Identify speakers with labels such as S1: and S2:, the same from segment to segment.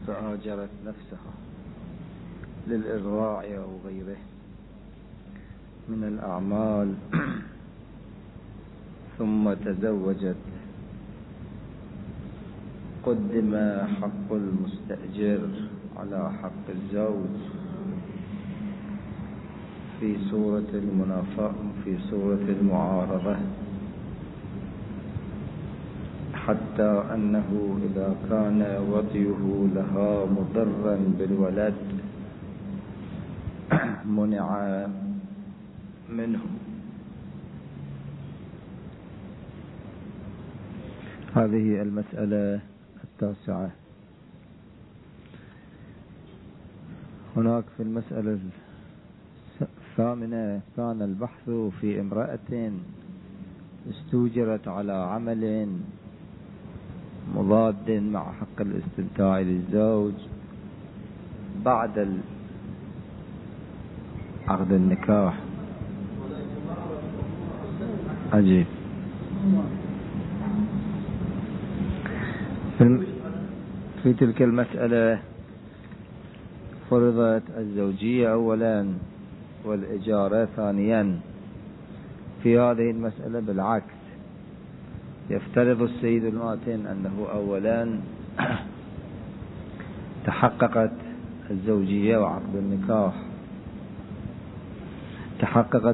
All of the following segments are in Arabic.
S1: فآجرت نفسها للإرضاع أو غيره من الأعمال ثم تزوجت، قدم حق المستأجر على حق الزوج في صورة المعارضة، حتى أنه إذا كان وطيه لها مضرا بالولد منع منه. هذه المسألة التاسعة. هناك في المسألة الثامنة كان البحث في امرأة استوجرت على عمل مضاد مع حق الاستمتاع للزوج بعد عقد النكاح. عجيب. في تلك المسألة فرضت الزوجية أولا والإجارة ثانيا. في هذه المسألة بالعكس، يفترض السيد الماتن أنه أولا تحققت الزوجية وعقد النكاح، تحققت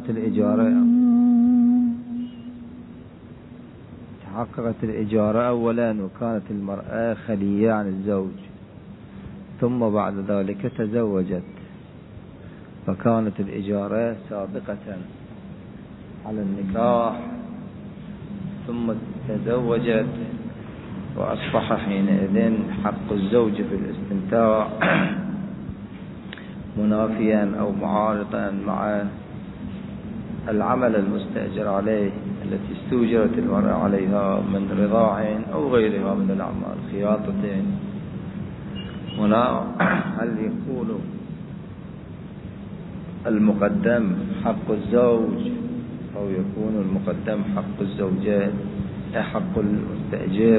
S1: الإجارة أولا وكانت المرأة خلية عن الزوج، ثم بعد ذلك تزوجت فكانت الإجارة سابقة على النكاح، ثم تزوجت وأصبح حينئذ حق الزوج في الاستمتاع منافيا أو معارضا مع العمل المستأجر عليه التي استوجرت المرأة عليها من رضاع أو غيرها من الأعمال، خياطة. هنا هل يكون المقدم حق الزوج أو يكون المقدم حق الزوجة حق المستأجر؟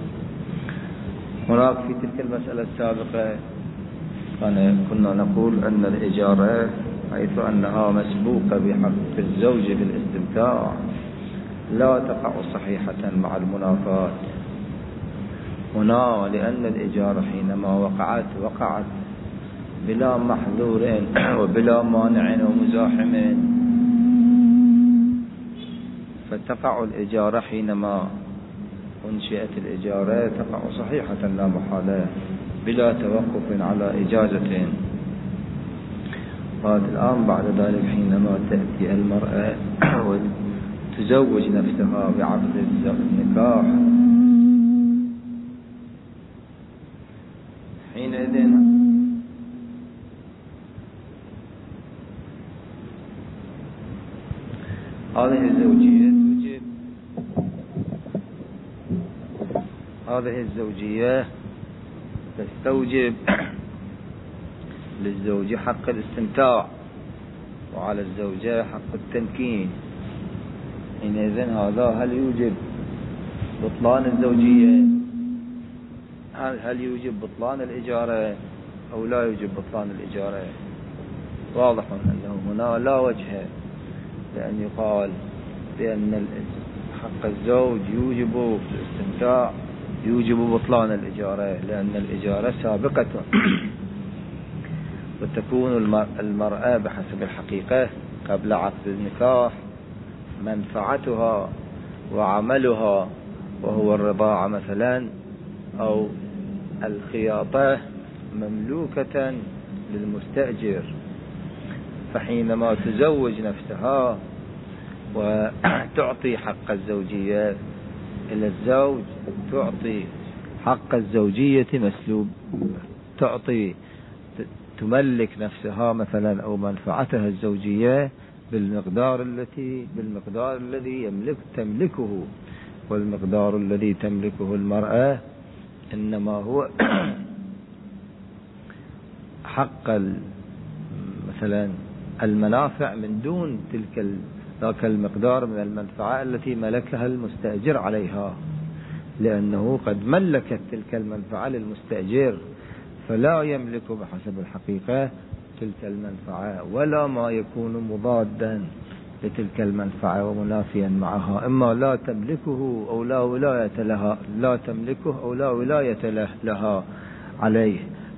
S1: هناك في تلك المسألة السابقة كنا نقول أن الإجارة حيث أنها مسبوقة بحق الزوج في الاستمتاع لا تقع صحيحة مع المنافاة. هنا لأن الإجارة حينما وقعت بلا محذور وبلا مانع ومزاحم، فتقع الإجارة حينما أنشئت الإجارة تقع صحيحة لا محالة بلا توقف على إجازة. الآن بعد ذلك حينما تأتي المرأة وتزوج نفسها بعقد النكاح، حينئذ هذه الزوجية تستوجب للزوج حق الاستمتاع وعلى الزوجة حق التمكين. حينئذ هذا هل يوجب بطلان الزوجية؟ هل يوجب بطلان الإجارة أو لا يوجب بطلان الإجارة؟ واضح أنه هنا لا وجه لأن يقال بأن حق الزوج يوجب الاستمتاع يوجب بطلان الإجارة، لأن الإجارة سابقة وتكون المرأة بحسب الحقيقة قبل عقد النكاح منفعتها وعملها وهو الرضاعة مثلا أو الخياطة مملوكة للمستأجر، فحينما تزوج نفسها وتعطي حق الزوجية إلى الزوج تعطي حق الزوجية مسلوب، تملك نفسها مثلا أو منفعتها الزوجية بالمقدار الذي تملكه، والمقدار الذي تملكه المرأة إنما هو حق مثلا المنافع من دون ذاك المقدار من المنفعة التي ملكها المستأجر عليها، لأنه قد ملكت تلك المنفعة للمستأجر، فلا يملك بحسب الحقيقة تلك المنفعة ولا ما يكون مضادا لتلك المنفعة ومنافيا معها، إما لا تملكه أو لا ولاية لها، لا تملكه أو لا ولاية لها عليه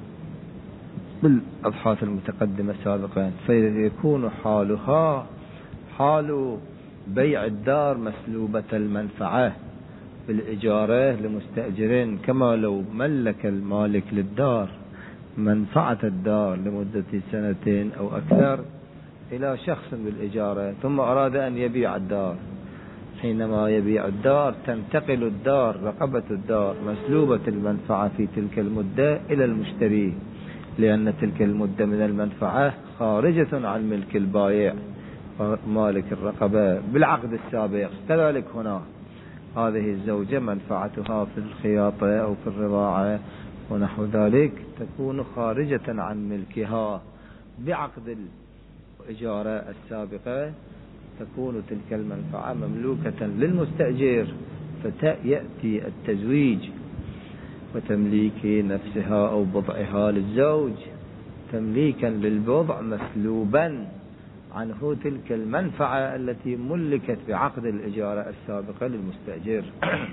S1: بالأبحاث المتقدمة سابقا. فيكون حالها حال بيع الدار مسلوبة المنفعة بالإجارة لمستأجر، كما لو ملك المالك للدار منفعة الدار لمدة 2 سنة أو أكثر إلى شخص بالإجارة ثم أراد أن يبيع الدار. حينما يبيع الدار تنتقل الدار، رقبة الدار مسلوبة المنفعة في تلك المدة إلى المشتري، لأن تلك المدة من المنفعة خارجة عن ملك البائع مالك الرقبة بالعقد السابق. كذلك هنا هذه الزوجة منفعتها في الخياطة أو في الرضاعة ونحو ذلك تكون خارجة عن ملكها. بعقد الإجارة السابقة تكون تلك المنفعة مملوكة للمستأجر، فيأتي التزويج وتمليك نفسها أو بضعها للزوج تمليكا للبضع مسلوبا عنه تلك المنفعة التي ملكت بعقد الإجارة السابقة للمستأجر.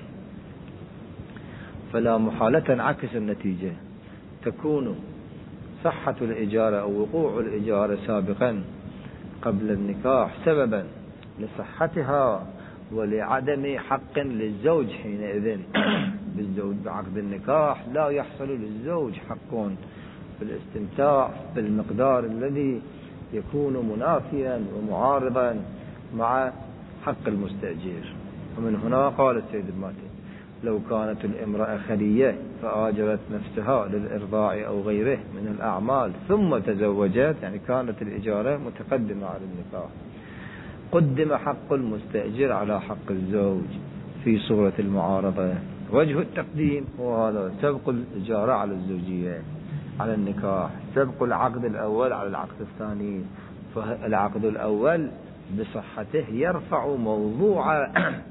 S1: فلا محالة تنعكس النتيجة، تكون صحة الإجارة أو وقوع الإجارة سابقا قبل النكاح سببا لصحتها ولعدم حق للزوج حينئذ. بالزوج بعقد النكاح لا يحصل للزوج حق بالاستمتاع بالمقدار الذي يكون منافيا ومعارضا مع حق المستأجر. ومن هنا قال السيد الماتي: لو كانت الامرأة خلية فآجرت نفسها للإرضاع أو غيره من الأعمال ثم تزوجت، يعني كانت الإجارة متقدمة على النكاح، قدم حق المستأجر على حق الزوج في صورة المعارضة. وجه التقديم هو هذا: سبق الإجارة على الزوجية على النكاح، سبق العقد الأول على العقد الثاني. فالعقد الأول بصحته يرفع موضوع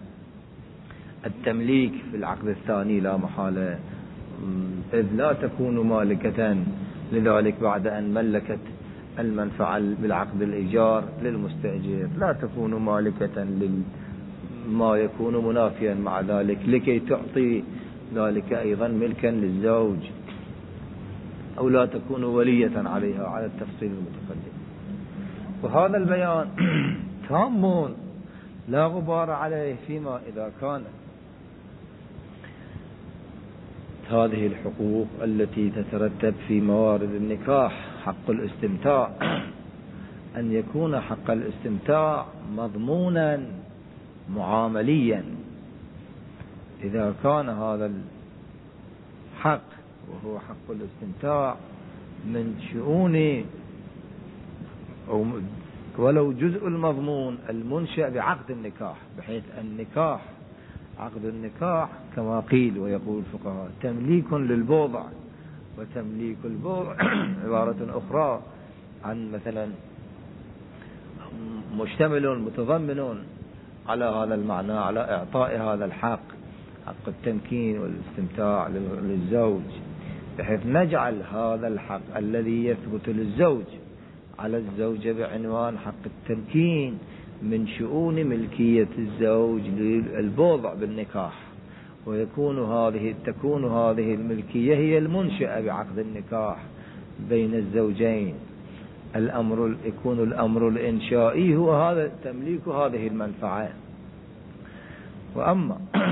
S1: التمليك في العقد الثاني لا محالة، إذ لا تكون مالكة. لذلك بعد أن ملكت المنفعة بالعقد الإيجار للمستأجر لا تكون مالكة لما يكون منافيا مع ذلك، لكي تعطي ذلك أيضا ملكا للزوج، أو لا تكون ولية عليها على التفصيل المتقدم. وهذا البيان تام لا غبار عليه فيما إذا كانت هذه الحقوق التي تترتب في موارد النكاح حق الاستمتاع أن يكون حق الاستمتاع مضمونا معامليا. إذا كان هذا الحق وهو حق الاستمتاع من شؤون أو ولو جزء المضمون المنشأ بعقد النكاح، بحيث النكاح عقد النكاح كما قيل ويقول الفقهاء تمليك للبضع، وتمليك البضع عبارة أخرى عن مثلا مشتمل متضمن على هذا المعنى، على إعطاء هذا الحق، حق التمكين والاستمتاع للزوج، بحيث نجعل هذا الحق الذي يثبت للزوج على الزوجة بعنوان حق التمكين من شؤون ملكية الزوج للبضع بالنكاح، تكون هذه الملكية هي المنشأة بعقد النكاح بين الزوجين. يكون الأمر الإنشائي هو هذا تمليك هذه المنفعة. وأما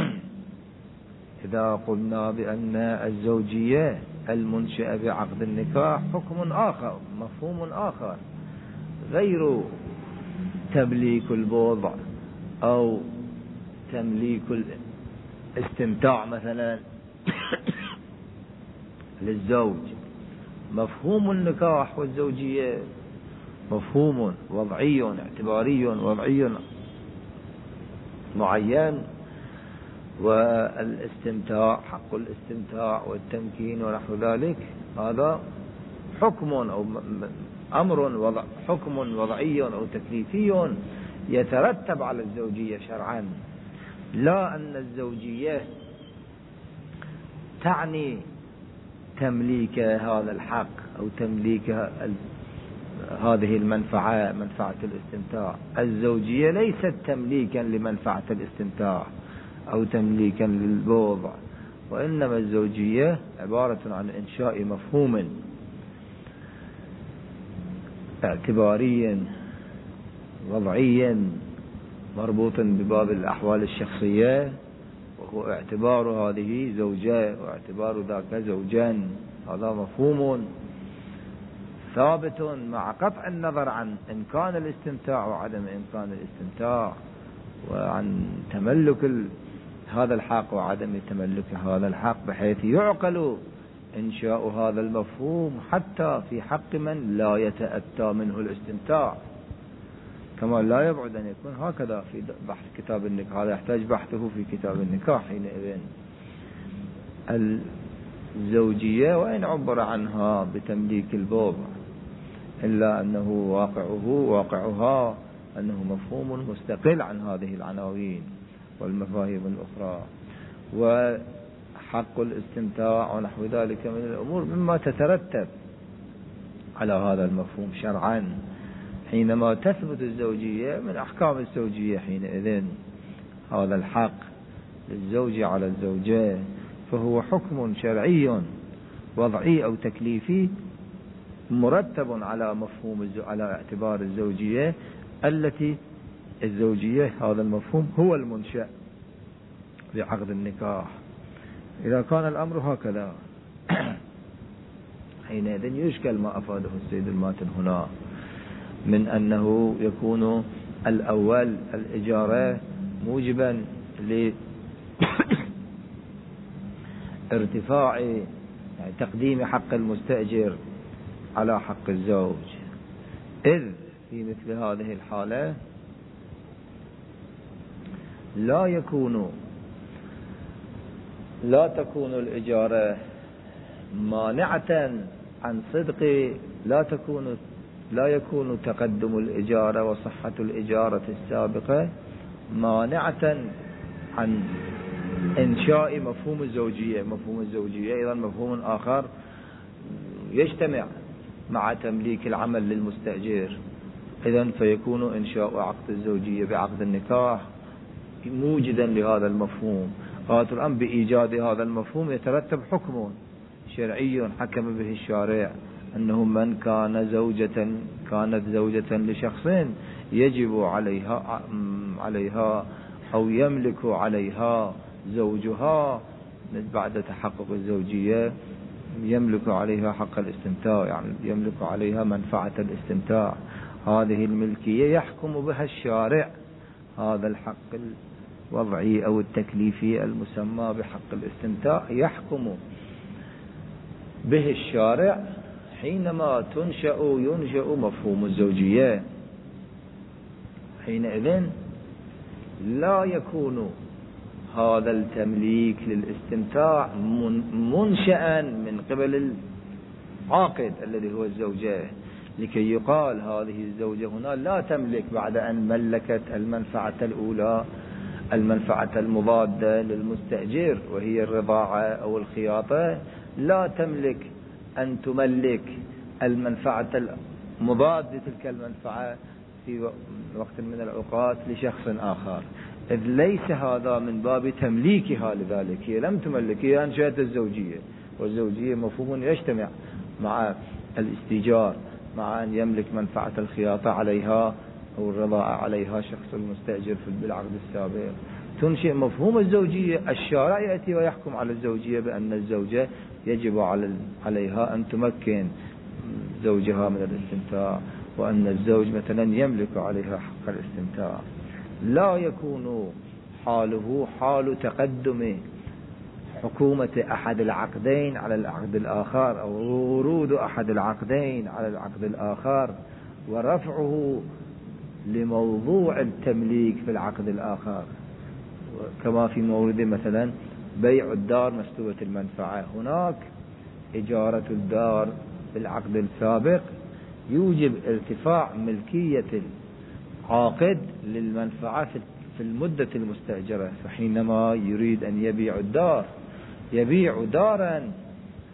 S1: إذا قلنا بأن الزوجية المنشأة بعقد النكاح حكم آخر، مفهوم آخر غير تمليك البضع أو تمليك الاستمتاع مثلا للزوج، مفهوم النكاح والزوجية مفهوم وضعي اعتباري وضعي معين، والاستمتاع حق الاستمتاع والتمكين ونحو ذلك هذا حكم أو حكم وضعي أو تكليفي يترتب على الزوجية شرعا، لا أن الزوجية تعني تمليك هذا الحق أو تمليك هذه المنفعة، منفعة الاستمتاع. الزوجية ليست تمليكا لمنفعة الاستمتاع أو تمليكا للبوضع، وإنما الزوجية عبارة عن إنشاء مفهوم اعتباريا وضعيا مربوط بباب الأحوال الشخصية، وهو اعتبار هذه زوجة واعتبار ذاك زوجان. هذا مفهوم ثابت مع قطع النظر عن إمكان الاستمتاع وعدم إمكان الاستمتاع، وعن تملك هذا الحق وعدم تملك هذا الحق، بحيث يعقل إنشاء هذا المفهوم حتى في حق من لا يتأتى منه الاستمتاع، كما لا يبعد أن يكون هكذا في بحث كتاب النكاح. هذا يحتاج بحثه في كتاب النكاح. حينئذ الزوجية وإن عبر عنها بتمليك البوضع، إلا أنه واقعها أنه مفهوم مستقل عن هذه العناوين والمفاهيم الأخرى. وحق الاستمتاع ونحو ذلك من الأمور مما تترتب على هذا المفهوم شرعا. حينما تثبت الزوجية من أحكام الزوجية، حينئذ هذا الحق للزوج على الزوجة فهو حكم شرعي وضعي أو تكليفي مرتب على مفهوم على اعتبار الزوجية، التي الزوجية هذا المفهوم هو المنشأ بعقد النكاح. إذا كان الأمر هكذا حينئذ يشكل ما أفاده السيد الماتن هنا من أنه يكون الأول الإجارة موجبا لارتفاع يعني تقديم حق المستأجر على حق الزوج، إذ في مثل هذه الحالة لا تكون الإجارة مانعة عن صدق، لا يكون تقدم الإجارة وصحة الإجارة السابقة مانعة عن إنشاء مفهوم الزوجية. مفهوم الزوجية إذن مفهوم آخر يجتمع مع تمليك العمل للمستأجر، إذن فيكون إنشاء عقد الزوجية بعقد النكاح موجدا لهذا المفهوم. غاية الأمر بإيجاد هذا المفهوم يترتب حكم شرعي حكم به الشارع أنه من كانت زوجة لشخص يجب عليها أو يملك عليها زوجها بعد تحقق الزوجية، يملك عليها حق الاستمتاع، يعني يملك عليها منفعة الاستمتاع. هذه الملكية يحكم بها الشارع، هذا الحق الوضعي أو التكليفي المسمى بحق الاستمتاع يحكم به الشارع حينما ينشأ مفهوم الزوجية. حينئذ لا يكون هذا التمليك للاستمتاع منشأ من قبل العاقد الذي هو الزوجة، لكي يقال هذه الزوجة هنا لا تملك بعد أن ملكت المنفعة الأولى، المنفعة المضادة للمستأجر وهي الرضاعة أو الخياطة، لا تملك أن تملك المنفعة المضادة لتلك المنفعة في وقت من الأوقات لشخص آخر، إذ ليس هذا من باب تمليكها. لذلك هي لم تملك، هي أنشأت الزوجية، والزوجية مفهوم يجتمع مع الاستيجار، مع أن يملك منفعة الخياطة عليها أو الرضاعة عليها شخص المستأجر بالعقد السابق. تنشئ مفهوم الزوجية، الشارع يأتي ويحكم على الزوجية بأن الزوجة يجب عليها أن تمكن زوجها من الاستمتاع، وأن الزوج مثلا يملك عليها حق الاستمتاع. لا يكون حاله حال تقدم حكومة أحد العقدين على العقد الآخر، أو ورود أحد العقدين على العقد الآخر ورفعه لموضوع التمليك في العقد الآخر، كما في مورد مثلا بيع الدار مستوى المنفعة. هناك إجارة الدار بالعقد السابق يوجب ارتفاع ملكية العاقد للمنفعة في المدة المستأجرة، فحينما يريد أن يبيع الدار، يبيع دارا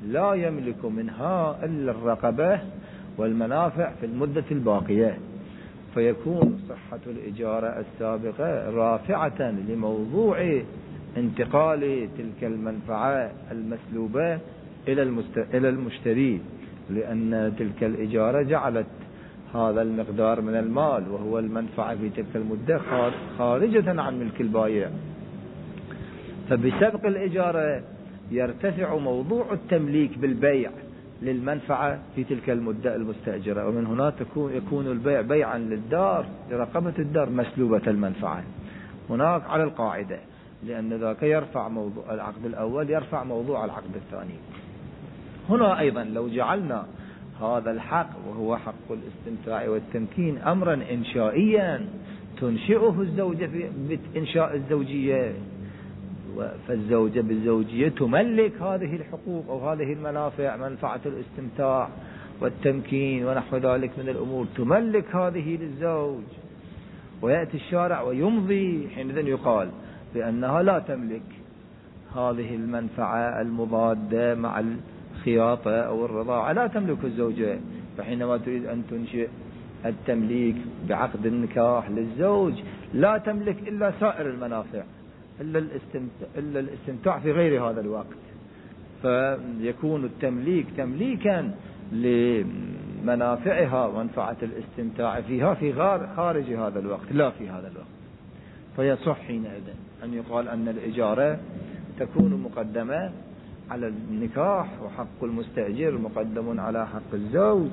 S1: لا يملك منها إلا الرقبة والمنافع في المدة الباقية، فيكون صحة الإجارة السابقة رافعة لموضوع انتقال تلك المنفعة المسلوبة إلى المشتري، لأن تلك الإجارة جعلت هذا المقدار من المال وهو المنفعة في تلك المدة خارجة عن ملك البائع. فبسبق الإجارة يرتفع موضوع التمليك بالبيع للمنفعة في تلك المدة المستأجرة، ومن هنا يكون البيع بيعا للدار لرقبة الدار مسلوبة المنفعة هناك على القاعدة، لأن ذاك يرفع موضوع العقد الأول يرفع موضوع العقد الثاني. هنا أيضا لو جعلنا هذا الحق وهو حق الاستمتاع والتمكين أمرا إنشائيا تنشئه الزوجة بإنشاء الزوجية، فالزوجة بالزوجية تملك هذه الحقوق أو هذه المنافع، منفعة الاستمتاع والتمكين ونحو ذلك من الأمور، تملك هذه للزوج، ويأتي الشارع ويمضي حينئذ يقال بأنها لا تملك هذه المنفعة المضادة مع الخياطة أو الرضاعة، لا تملك الزوجة. فحينما تريد أن تنشئ التمليك بعقد النكاح للزوج لا تملك إلا سائر المنافع إلا الاستمتاع في غير هذا الوقت، فيكون التمليك تمليكا لمنافعها ومنفعة الاستمتاع فيها في خارج هذا الوقت لا في هذا الوقت. فيصح حينئذ أن يقال أن الإجارة تكون مقدمة على النكاح، وحق المستأجر مقدم على حق الزوج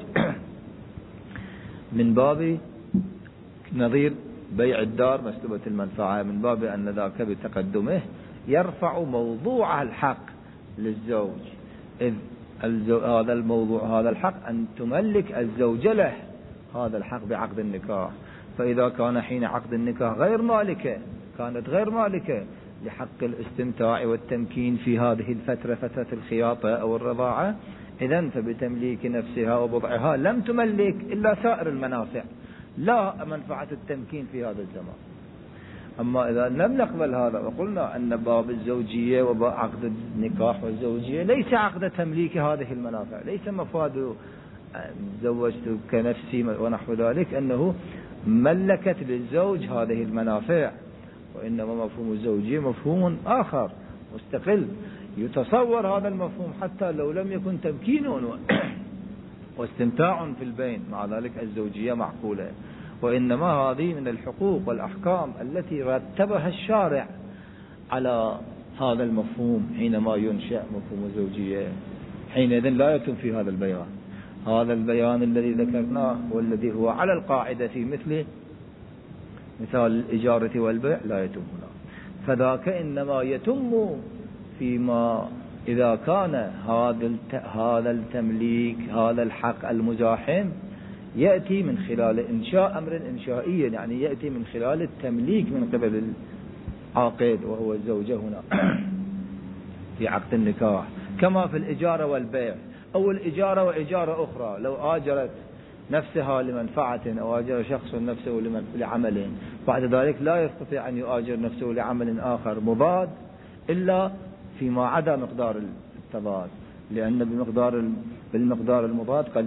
S1: من باب نظير بيع الدار مسلوبة المنفعة، من باب أن ذاك بتقدمه يرفع موضوع الحق للزوج، إذ هذا الموضوع هذا الحق أن تملك الزوجة له هذا الحق بعقد النكاح. فإذا كان حين عقد النكاح كانت غير مالكة لحق الاستمتاع والتمكين في هذه الفترة، فترة الخياطة أو الرضاعة، إذن فبتمليك نفسها وبضعها لم تملك إلا سائر المنافع لا منفعة التمكين في هذا الزمان. أما إذا لم نقبل هذا وقلنا أن باب الزوجية وباب عقد النكاح والزوجية ليس عقد تمليك هذه المنافع، ليس مفاد زوجتك نفسي ونحو ذلك أنه ملكت للزوج هذه المنافع، وإنما مفهوم الزوجية مفهوم آخر مستقل يتصور هذا المفهوم حتى لو لم يكن تمكين واستمتاع في البين، مع ذلك الزوجية معقولة. وإنما هذه من الحقوق والأحكام التي رتبها الشارع على هذا المفهوم حينما ينشأ مفهوم الزوجية، حينئذ لا يتم في هذا البيان. هذا البيان الذي ذكرناه والذي هو على القاعدة في مثال الإجارة والبيع لا يتم هنا، فذاك إنما يتم فيما إذا كان هذا التمليك هذا الحق المزاحم يأتي من خلال إنشاء أمر إنشائي، يعني يأتي من خلال التمليك من قبل العاقد وهو الزوجة هنا في عقد النكاح، كما في الإجارة والبيع أو الإجارة وإجارة أخرى. لو آجرت نفسها لمنفعة أو آجر شخص نفسه لعمل، بعد ذلك لا يستطيع أن يؤاجر نفسه لعمل آخر مضاد إلا فيما عدا مقدار التضاد، لأن بالمقدار المضاد قد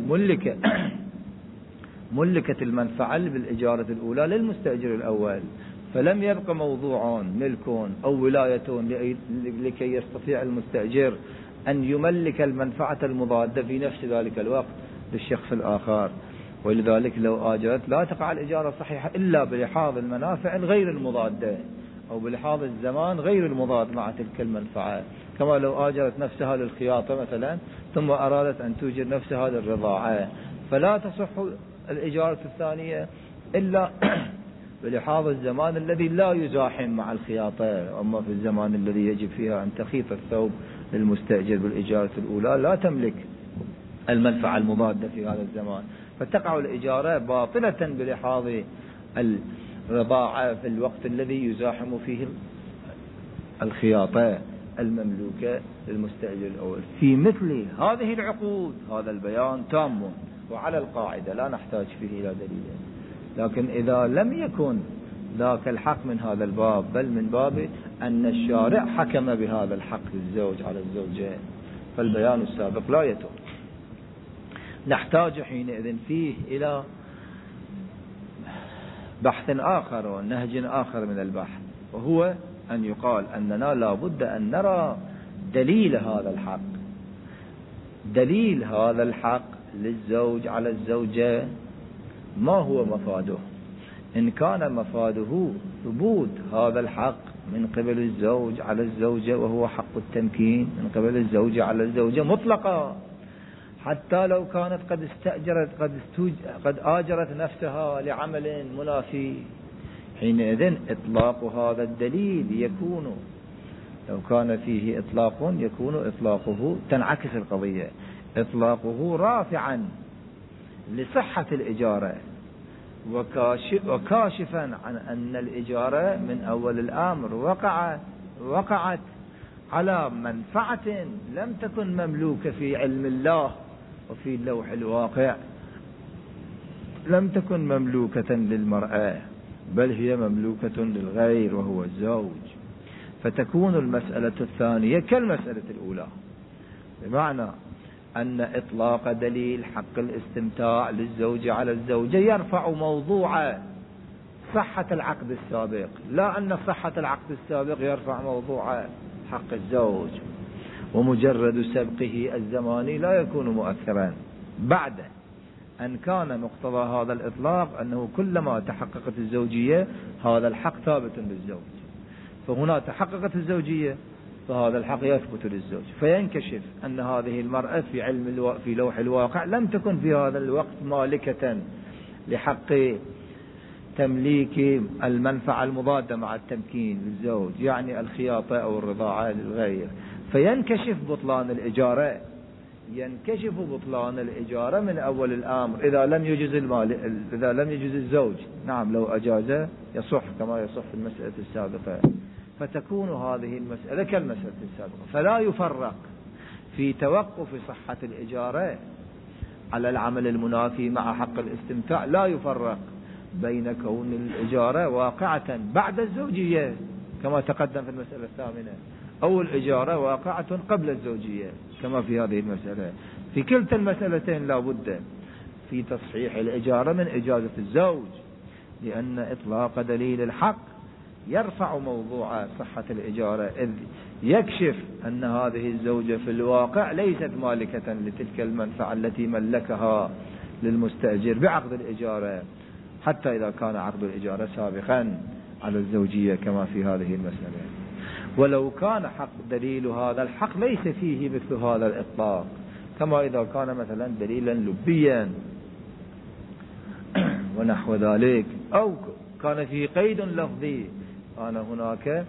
S1: ملكت المنفعة بالإجارة الأولى للمستأجر الأول، فلم يبقى موضوع ملك أو ولاية لكي يستطيع المستأجر أن يملك المنفعة المضادة في نفس ذلك الوقت للشخص الآخر. ولذلك لو آجرت لا تقع الإجارة صحيحة إلا بلحاظ المنافع غير المضادة أو بلحاظ الزمان غير المضاد مع تلك المنفعة، كما لو آجرت نفسها للخياطة مثلا ثم أرادت أن توجر نفسها للرضاعة، فلا تصح الإجارة الثانية إلا بلحاظ الزمان الذي لا يزاحم مع الخياطة. أما في الزمان الذي يجب فيها أن تخيط الثوب للمستأجر بالإجارة الأولى لا تملك المنفعة المضادة في هذا الزمان، فتقع الإجارة باطلة بلحاظ الرضاعة في الوقت الذي يزاحم فيه الخياطة المملوكة للمستأجر الأول. في مثل هذه العقود هذا البيان تام وعلى القاعدة لا نحتاج فيه إلى دليل. لكن إذا لم يكن ذاك الحق من هذا الباب، بل من باب أن الشارع حكم بهذا الحق للزوج على الزوجة، فالبيان السابق لا يتم. نحتاج حينئذ فيه إلى بحث آخر ونهج آخر من البحث، وهو أن يقال أننا لا بد أن نرى دليل هذا الحق. دليل هذا الحق للزوج على الزوجة ما هو مفاده؟ إن كان مفاده ثبوت هذا الحق من قبل الزوج على الزوجة، وهو حق التمكين من قبل الزوجة على الزوجة مطلقا، حتى لو كانت قد آجرت نفسها لعمل منافي، حينئذ إطلاق هذا الدليل يكون، لو كان فيه إطلاق يكون إطلاقه، تنعكس القضية، إطلاقه رافعا لصحة الإجارة وكاشفا عن أن الإجارة من أول الأمر وقعت على منفعة لم تكن مملوكة في علم الله وفي اللوح الواقع، لم تكن مملوكة للمرأة بل هي مملوكة للغير وهو الزوج. فتكون المسألة الثانية كالمسألة الأولى، بمعنى أن إطلاق دليل حق الاستمتاع للزوج على الزوجة يرفع موضوع صحة العقد السابق، لا أن صحة العقد السابق يرفع موضوع حق الزوج، ومجرد سبقه الزماني لا يكون مؤثرا بعد أن كان مقتضى هذا الإطلاق أنه كلما تحققت الزوجية هذا الحق ثابت للزوج، فهنا تحققت الزوجية فهذا الحق يثبت للزوج، فينكشف أن هذه المرأة في لوح الواقع لم تكن في هذا الوقت مالكة لحق تمليك المنفعة المضادة مع التمكين للزوج، يعني الخياطة أو الرضاعة للغير، فينكشف بطلان الإجارة، ينكشف بطلان الإجارة من أول الأمر إذا لم يجوز الزوج. نعم، لو أجاز يصح كما يصح في المسألة السابقة، فتكون هذه المسألة كالمسألة السابقة، فلا يفرق في توقف صحة الإجارة على العمل المنافي مع حق الاستمتاع، لا يفرق بين كون الإجارة واقعة بعد الزوجية كما تقدم في المسألة الثامنة، أو الإجارة واقعة قبل الزوجية كما في هذه المسألة. في كلتا المسألتين لا بد في تصحيح الإجارة من إجازة الزوج، لأن إطلاق دليل الحق يرفع موضوع صحة الإجارة، إذ يكشف أن هذه الزوجة في الواقع ليست مالكة لتلك المنفعة التي ملكها للمستأجر بعقد الإجارة، حتى إذا كان عقد الإجارة سابقا على الزوجية كما في هذه المسألة. ولو كان حق دليل هذا الحق ليس فيه مثل هذا الإطلاق، كما إذا كان مثلا دليلا لبيا ونحو ذلك، أو كان فيه قيد لفظي، كان هناك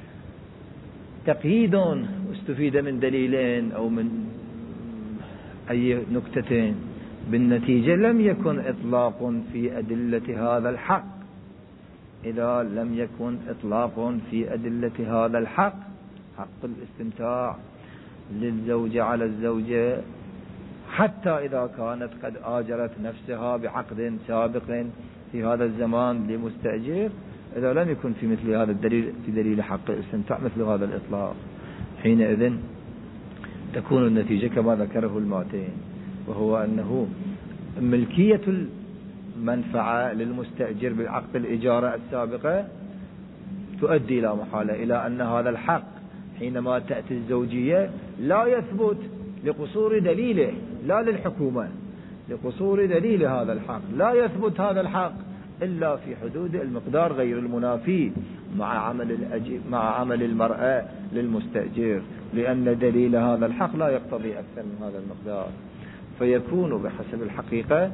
S1: تقييد استفيد من دليلين أو من أي نكتتين، بالنتيجة لم يكن إطلاق في أدلة هذا الحق. إذا لم يكن إطلاق في أدلة هذا الحق، حق الاستمتاع للزوج على الزوجة، حتى إذا كانت قد آجرت نفسها بعقد سابق في هذا الزمان لمستأجر، إذا لم يكن في مثل هذا الدليل في دليل حق الاستمتاع مثل هذا الإطلاق، حينئذ تكون النتيجة كما ذكره الماتين، وهو أنه ملكية المنفعة للمستأجر بعقد الإجارة السابقة تؤدي لا محالة إلى أن هذا الحق حينما تأتي الزوجية لا يثبت لقصور دليله، لا للحكومة، لقصور دليل هذا الحق لا يثبت هذا الحق إلا في حدود المقدار غير المنافي مع عمل المرأة للمستأجر، لأن دليل هذا الحق لا يقتضي أكثر من هذا المقدار، فيكون بحسب الحقيقة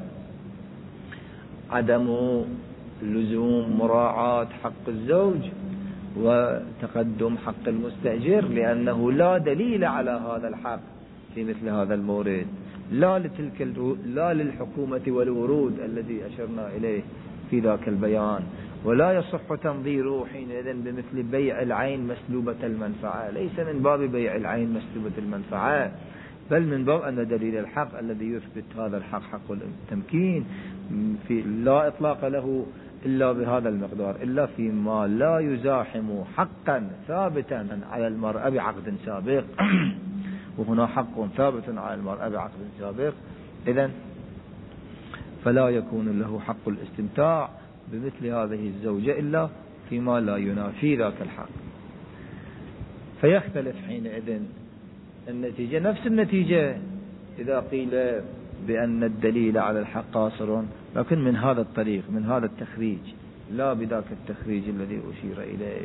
S1: عدم لزوم مراعاة حق الزوج وتقدم حق المستأجر، لأنه لا دليل على هذا الحق في مثل هذا المورد، لا للحكومة والورود الذي أشرنا إليه في ذاك البيان، ولا يصح تنظيره حينئذ بمثل بيع العين مسلوبة المنفعة، ليس من باب بيع العين مسلوبة المنفعة، بل من باب أن دليل الحق الذي يثبت هذا الحق حق التمكين لا إطلاق له إلا بهذا المقدار، إلا فيما لا يزاحم حقا ثابتا على المرأة بعقد سابق. وهنا حق ثابت على المرأة بعقد سابق، إذن فلا يكون له حق الاستمتاع بمثل هذه الزوجة إلا فيما لا ينافي ذاك الحق. فيختلف حينئذ النتيجة، نفس النتيجة إذا قيل بأن الدليل على الحق قاصر، لكن من هذا الطريق، من هذا التخريج، لا بذاك التخريج الذي أشير إليه.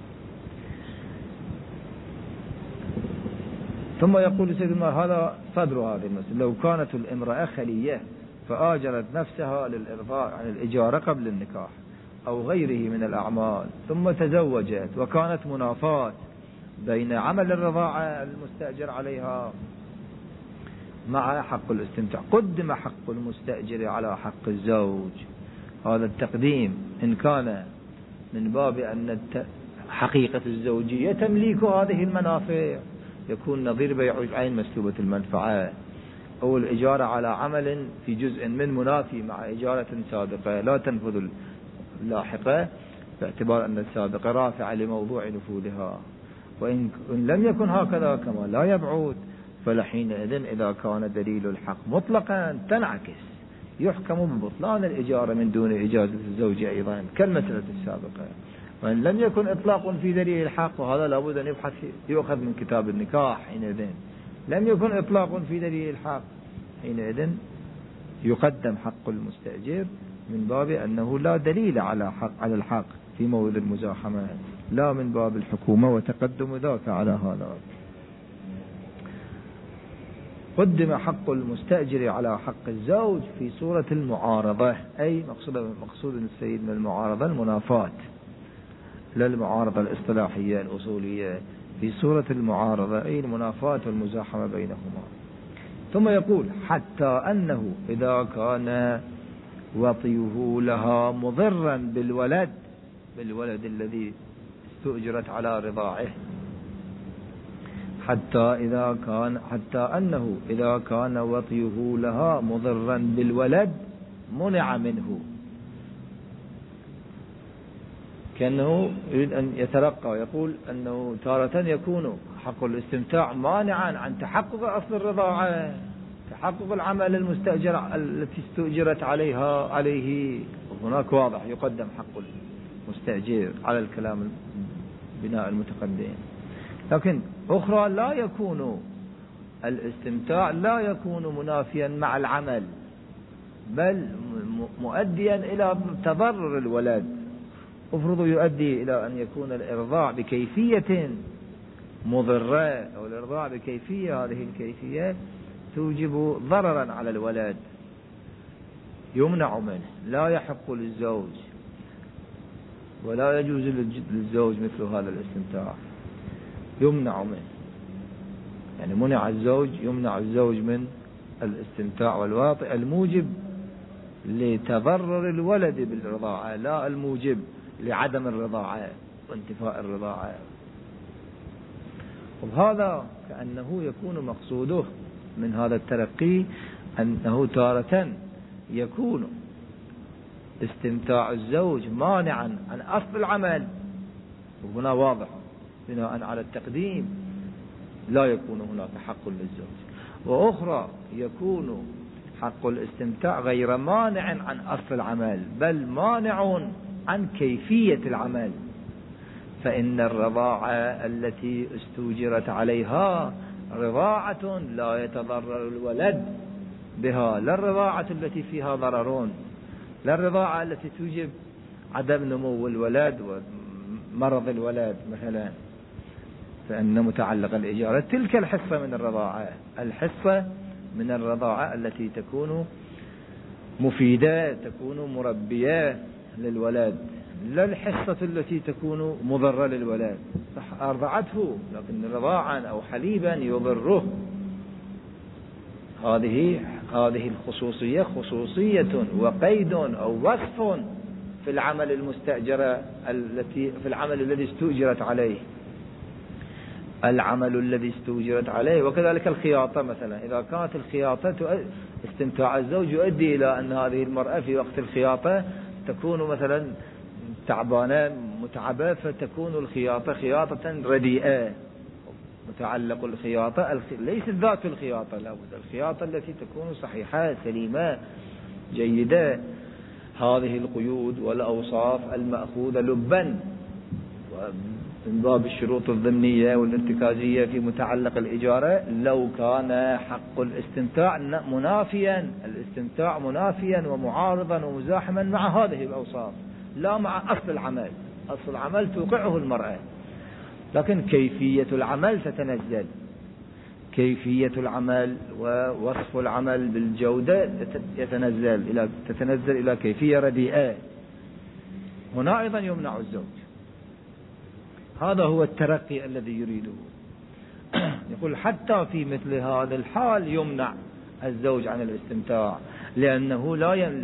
S1: ثم يقول سيد المال هذا صدر هذه المسألة: لو كانت الامرأة خلية فآجرت نفسها للإرضاء عن الإجارة قبل النكاح أو غيره من الأعمال، ثم تزوجت وكانت منافاة بين عمل الرضاعة المستأجر عليها مع حق الاستمتاع، قدم حق المستأجر على حق الزوج. هذا التقديم إن كان من باب أن حقيقة الزوجية تمليك هذه المنافع، يكون نظير بيع العين مسلوبة المنفعة، أو الإجارة على عمل في جزء من منافي مع إجارة سابقة لا تنفذ اللاحقة، باعتبار أن السابقة رافعة لموضوع نفوذها. وإن لم يكن هكذا كما لا يبعد، فلحينئذ إذا كان دليل الحق مطلقا تنعكس، يحكم ببطلان الإجارة من دون إجازة الزوج أيضا كالمسألة السابقة. وإن لم يكن إطلاق في دليل الحق، وهذا لابد أن يؤخذ من كتاب النكاح، حينئذ لم يكن إطلاق في دليل الحق، حينئذ يقدم حق المستأجر من باب أنه لا دليل على الحق في مورد المزاحمة، لا من باب الحكومة وتقدم ذاك على هذا. قدم حق المستأجر على حق الزوج في صورة المعارضة، أي مقصود السيد من المعارضة المنافاة، لا المعارضة الاصطلاحية الأصولية، في صورة المعارضة أي المنافاة والمزاحمة بينهما. ثم يقول: حتى أنه إذا كان وطيه لها مضرا بالولد الذي استؤجرت على رضاعه، حتى أنه إذا كان وطيه لها مضرا بالولد منع منه، كأنه يريد أن يترقى ويقول أنه تارة يكون حق الاستمتاع مانعا عن تحقق أصل الرضاعة، تحقق العمل المستأجر التي استؤجرت عليه. هناك واضح يقدم حق المستأجر على الكلام بناء المتقدم. لكن أخرى لا يكون الاستمتاع لا يكون منافيا مع العمل، بل مؤديا إلى تضرر الولد. افرض يؤدي إلى أن يكون الإرضاع بكيفية مضرة، أو الإرضاع بكيفية هذه الكيفية توجب ضررا على الولد، يمنع منه، لا يحق للزوج ولا يجوز للزوج مثل هذا الاستمتاع، يمنع منه. يعني يمنع الزوج من الاستمتاع والواطئ الموجب لتضرر الولد بالرضاعة، لا الموجب لعدم الرضاعة وانتفاء الرضاعة. وهذا كأنه يكون مقصوده من هذا الترقي أنه تارة يكون استمتاع الزوج مانعا عن أصل العمل، وهنا واضح بناء على التقديم لا يكون هناك حق للزوج. وأخرى يكون حق الاستمتاع غير مانع عن أصل العمل، بل مانع عن كيفية العمل، فإن الرضاعة التي استوجرت عليها رضاعة لا يتضرر الولد بها، لا الرضاعة التي فيها ضررون، لا الرضاعة التي توجب عدم نمو الولد ومرض الولد مثلا، فإن متعلق الإجارة تلك الحصة من الرضاعة، الحصة من الرضاعة التي تكون مفيدة، تكون مربية للولد، لا الحصة التي تكون مضرة للولد. أرضعته لكن رضاعا أو حليبا يضره. هذه الخصوصية خصوصية وقيد أو وصف في العمل المستأجر في العمل الذي استؤجرت عليه، العمل الذي استؤجرت عليه. وكذلك الخياطة مثلا، إذا كانت الخياطة استمتاع الزوج يؤدي إلى أن هذه المرأة في وقت الخياطة تكون مثلا تعبانة متعبة، فتكون الخياطة خياطة رديئة متعلق الخياطة ليس ذات الخياطة، لا بد الخياطة التي تكون صحيحة سليمة جيدة. هذه القيود والأوصاف المأخوذة لبا من باب الشروط الضمنية والارتكازية في متعلق الإجارة، لو كان حق الاستمتاع منافيا ومعارضا ومزاحما مع هذه الأوصاف، لا مع أصل العمل. أصل العمل توقعه المرأة، لكن كيفية العمل تتنزل، كيفية العمل ووصف العمل بالجودة تتنزل إلى كيفية رديئة. هنا أيضا يمنع الزوج. هذا هو الترقي الذي يريده. يقول حتى في مثل هذا الحال يمنع الزوج عن الاستمتاع، لأنه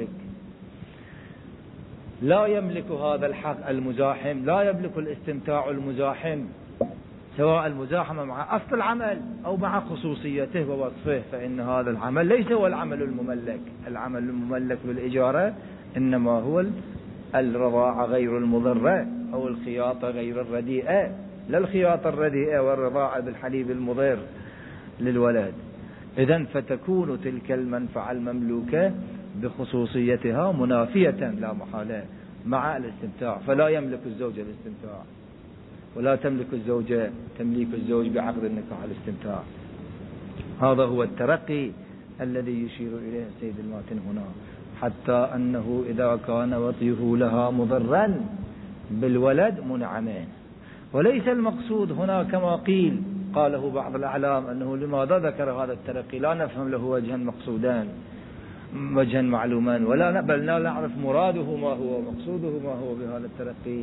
S1: لا يملك هذا الحق المزاحم، لا يملك الاستمتاع المزاحم، سواء المزاحمة مع أصل العمل أو مع خصوصيته ووصفه. فإن هذا العمل ليس هو العمل المملك. العمل المملك بالإجارة إنما هو الرضاعة غير المضرة أو الخياطة غير الرديئة، لا الخياطة الرديئة والرضاعة بالحليب المضر للولد. إذن فتكون تلك المنفعة المملوكة بخصوصيتها منافية لا محالة مع الاستمتاع، فلا يملك الزوج الاستمتاع، ولا تملك الزوجة تمليك الزوج بعقد النكاح الاستمتاع. هذا هو الترقي الذي يشير إليه السيد الماتن هنا، حتى أنه إذا كان وطيه لها مضرا بالولد منع منه. وليس المقصود هنا كما قاله بعض الأعلام أنه لماذا ذكر هذا الترقي، لا نفهم له وجها مقصودان وجها معلومان، بل لا نعرف مراده ما هو ومقصوده ما هو بهذا الترقي.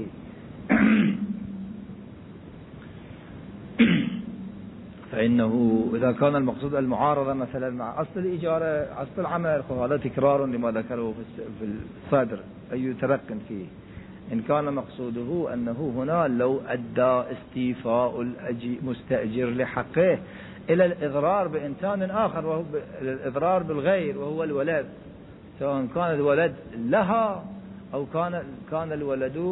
S1: فإنه إذا كان المقصود المعارضة مثلا مع أصل الإجارة أصل العمل، فهذا تكرار لما ذكره في الصدر أي ترق فيه. إن كان مقصوده أنه هنا لو أدى استيفاء المستأجر لحقه إلى الإضرار بإنسان آخر، وهو الإضرار بالغير وهو الولد، سواء كان الولد لها أو كان الولد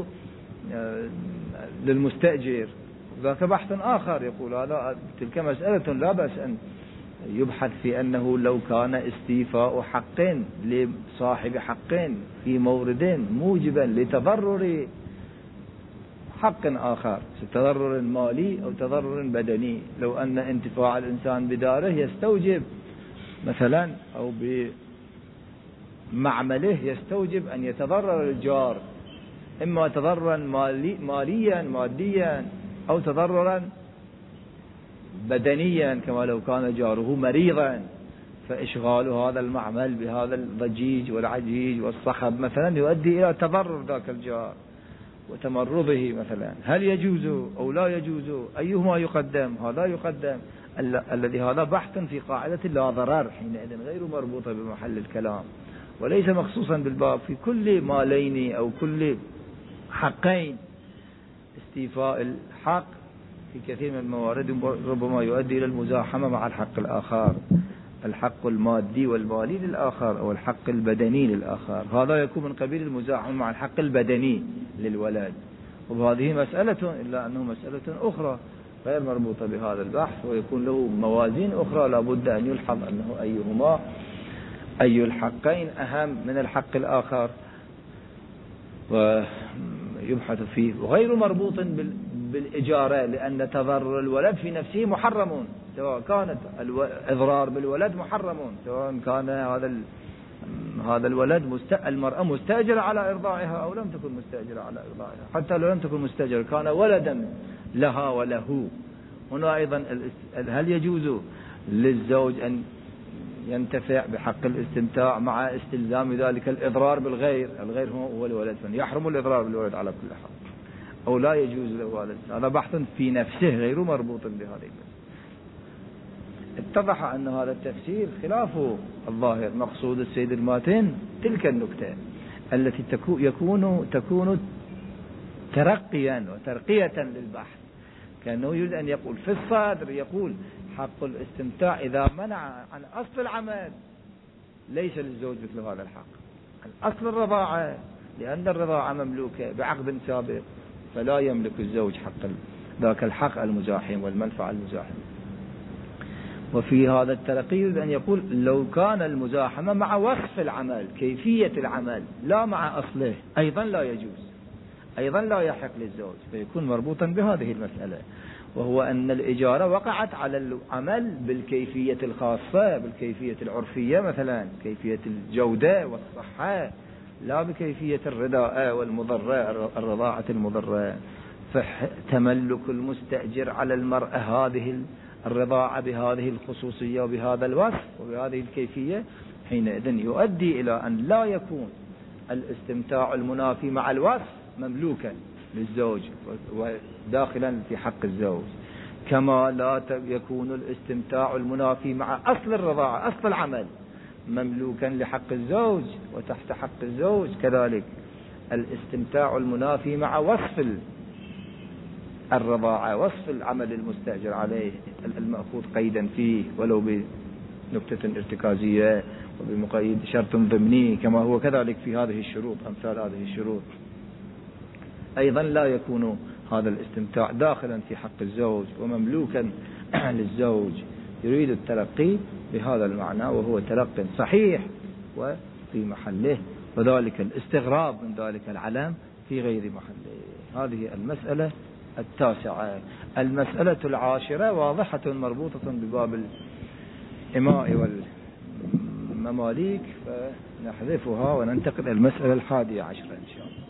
S1: للمستأجر، ذاك بحث آخر. يقول هذا تلك مسألة لا بأس أن يبحث في أنه لو كان استيفاء حق لصاحب حق في مورد موجبا لتضرر حق آخر، تضرر مالي أو تضرر بدني. لو أن انتفاع الإنسان بداره يستوجب مثلا أو بمعمله يستوجب أن يتضرر الجار، إما تضررا ماليا ماديا أو تضررا بدنيا كما لو كان جاره مريضا، فإشغال هذا المعمل بهذا الضجيج والعجيج والصخب مثلا يؤدي إلى تضرر ذاك الجار وتمرضه مثلا. هل يجوز أو لا يجوز؟ أيهما يقدم؟ هذا يقدم الذي هذا بحث في قاعدة لا ضرر، حينئذ غير مربوطة بمحل الكلام، وليس مخصوصا بالباب. في كل مالين أو كل حقين استيفاء الحق في كثير من الموارد ربما يؤدي إلى المزاحمة مع الحق الآخر، الحق المادي والمالي للآخر أو الحق البدني للآخر. هذا يكون من قبيل المزاحمة مع الحق البدني للولد، وهذه مسألة إلا أنه مسألة أخرى غير مربوطة بهذا البحث، ويكون له موازين أخرى لا بد أن يلحظ أنه أي الحقين أهم من الحق الآخر ويبحث فيه، وغير مربوط بالإجارة، لأن تضرر الولد في نفسه محرم، سواء كانت الإضرار بالولد محرم، سواء كان هذا الولد المرأة مستأجرة على إرضاعها أو لم تكن مستأجرة على إرضاعها. حتى لو لم تكن مستأجرة كان ولدا لها وله. هنا أيضا هل يجوز للزوج أن ينتفع بحق الاستمتاع مع استلزام ذلك الإضرار بالغير؟ الغير هو الولد، يحرم الإضرار بالولد على كل حال، أو لا يجوز له هذا بحث في نفسه غير مربوط بهذه المسألة. اتضح أن هذا التفسير خلاف الظاهر. مقصود السيد الماتن تلك النكتة التي تكون ترقيا وترقية للبحث، كأنه يريد أن يقول في الصدر، يقول حق الاستمتاع إذا منع عن أصل العمل ليس للزوج مثل هذا الحق. الأصل الرضاعة، لأن الرضاعة مملوكة بعقد سابق، فلا يملك الزوج حق ذاك الحق المزاحم والمنفعة المزاحمة. وفي هذا التلقي يريد أن يقول لو كان المزاحمة مع وصف العمل، كيفية العمل، لا مع أصله، أيضا لا يجوز، أيضا لا يحق للزوج، فيكون مربوطا بهذه المسألة، وهو أن الإجارة وقعت على العمل بالكيفية الخاصة، بالكيفية العرفية مثلا، كيفية الجودة والصحة، لا بكيفية الرداءة والمضرة، الرضاعة المضرة. فتملك المستأجر على المرأة هذه الرضاعة بهذه الخصوصية وبهذا الوصف وبهذه الكيفية حينئذ يؤدي إلى أن لا يكون الاستمتاع المنافي مع الوصف مملوكا للزوج وداخلا في حق الزوج، كما لا يكون الاستمتاع المنافي مع أصل الرضاعة، أصل العمل، مملوكا لحق الزوج وتحت حق الزوج. كذلك الاستمتاع المنافي مع وصف الرضاعة، وصف العمل المستأجر عليه المأخوذ قيدا فيه ولو بنكتة ارتكازية وبمقيد شرط ضمني، كما هو كذلك في هذه الشروط، أمثال هذه الشروط، أيضا لا يكون هذا الاستمتاع داخلا في حق الزوج ومملوكا للزوج. يريد التلقي بهذا المعنى، وهو تلق صحيح وفي محله، وذلك الاستغراب من ذلك العلم في غير محله. هذه المسألة التاسعة. المسألة العاشرة واضحة مربوطة بباب الإماء والمماليك، فنحذفها وننتقل إلى المسألة 11 إن شاء الله.